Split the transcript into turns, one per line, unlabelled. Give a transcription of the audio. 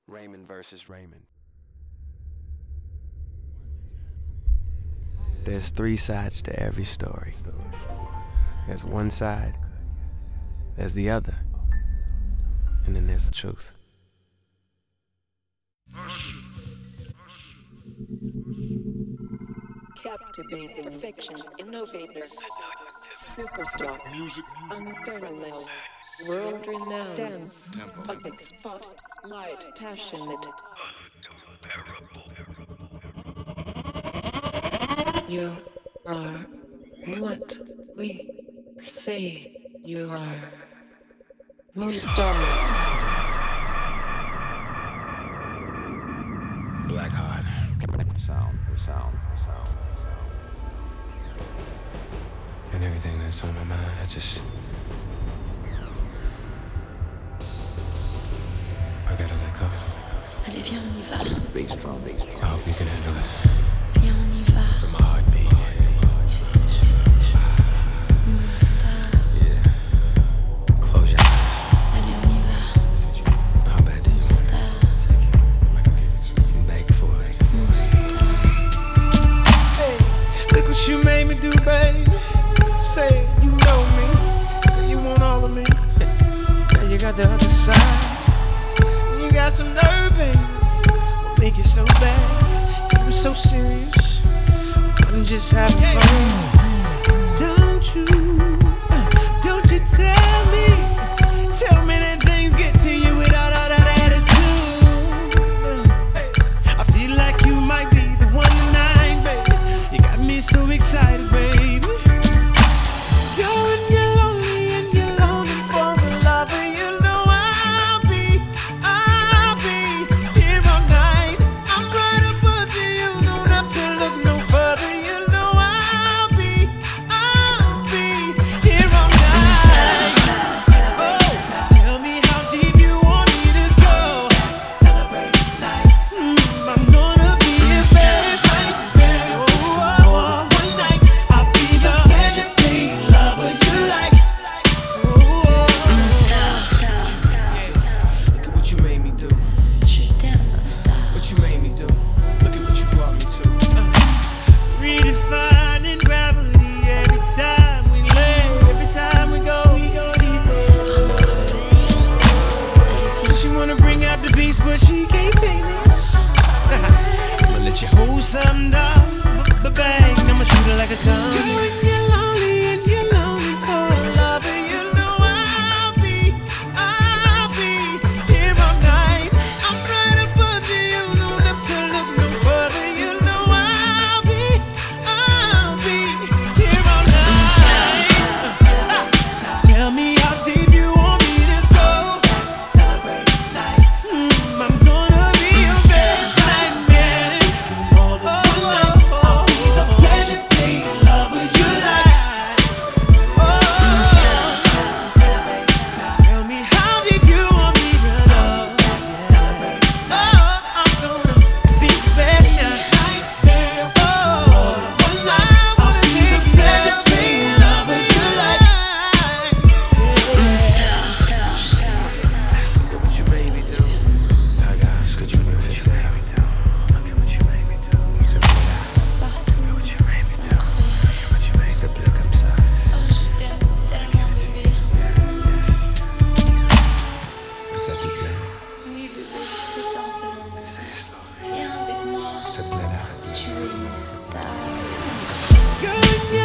Raymond versus Raymond. There's three sides to every story. There's one side, there's the other, and then there's the truth.
Captivating perfection, innovator, superstar, music, unparalleled, world-renowned, dance, public spot, light, passionate, you are what we say you are. Mustar.
Black Heart.
Sound.
And everything that's on my mind, I gotta let go.
Allez, viens, on y va.
Bass drum.
I hope you can handle it.
Viens, on y va.
From my heartbeat.
Mustar.
Yeah. Close your eyes.
Allez, on y va.
How bad do you
Mustar.
I'm begging for it.
Mustar.
Hey, look what you made me do, baby. Say you know me. Say you want all of me. Now you got the other side. You got some nerve, baby. What make it so bad? You were so serious. I'm just having fun. Don't you tell me that things get to you without all that attitude. I feel like you might be the one tonight, baby. You got me so excited, baby. You're lonely and you're longing for the lover. You know I'll be here all night. I'm right above you, you don't have to look no further. You know I'll be here all night. Oh, tell me how deep you want me to go. Celebrate life. I'm gonna be your best friend. Oh, one night I'll be the legendary lover you like. Look at what you made me do.
Je t'aime, Mustar.
What you made me do. Look at what you brought me to. Redefining gravity every time we lay, every time we go deeper. So she wanna bring out the beast, but she can't tame it. I'ma let you hold something down, but bang, I'ma shoot it like a gun. Girl, you're lonely and you're lonely for a lover. You know I'll be here all night. I'm right above you, you don't have to look no further. You know I'll be here all night. Tell me how deep you want me to go. Celebrate life. I'm gonna be your best nightmare. I'll be the legendary lover you like. Tell me how deep you want me to go. I'm gonna be the best nightmare. I wanna take you legendary lover you like. Look what you made me do. Look what you made me do. Look at what you made me do. C'est pour là.
Partout.
Look what you made me do. Look what you made me do. C'est plus comme ça.
Oh, je t'aime tellement, bébé.
Ça te plaît?
Oui, bébé, tu fais tant seulement.
C'est slow.
Viens avec moi.
Ça te plaît là?
Tu es Mustar.
Girl,